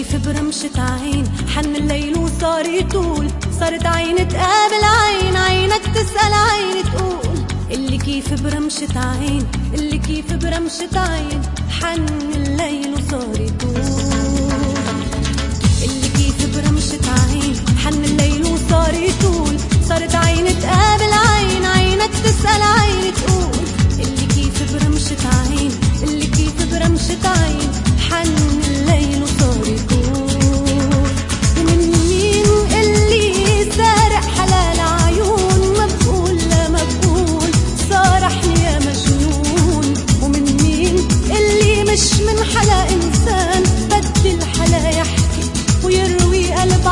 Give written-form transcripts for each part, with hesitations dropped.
كيف برمشة عين حن الليل وصار يطول، صارت عين تقابل عين، عينك تسأل عين تقول. اللي كيف برمشة عين، اللي كيف برمشة عين حن الليل وصار يطول. اللي كيف برمشة عين حن الليل وصار يطول، صارت عين تقابل عين، عينك تسأل عين تقول. اللي كيف برمشة عين، اللي كيف برمشة عين حن الليل وصار يطول. ومن مين اللي سارق حلال عيون، ما بقول لا ما بقول صارحني يا مجنون. ومن مين اللي مش من حلا إنسان، بدي الحلا يحكي ويروي قلب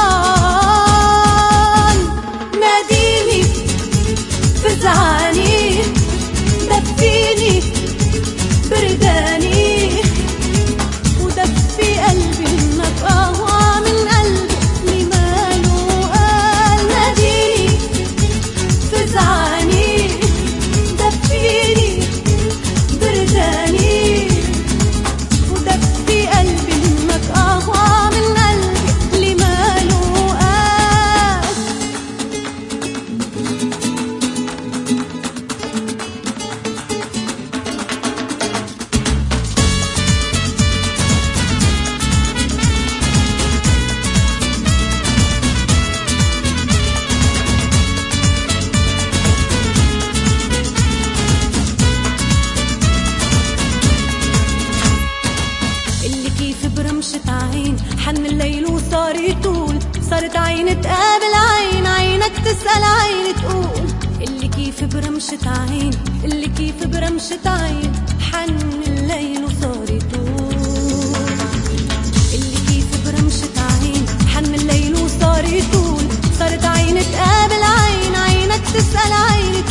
عطشان. ناديني فزعاني دفيني برداني، ودفي قلبي انك قهوة من قلبي اللي ماله قال. ناديني فزعاني دفيني برداني، ودفي قلبي انك قهوة من قلبي اللي ماله قال. اللي كيف برمشة عين حن الليل وصار يطول، صارت عين تقابل عين، عينك تسأل عين تقول. اللي كيف برمشة عين، اللي كيف برمشة عين حن الليل وصار يطول. اللي كيف برمشة عين حن الليل وصار يطول، صارت عين تقابل عين، عينك تسأل عين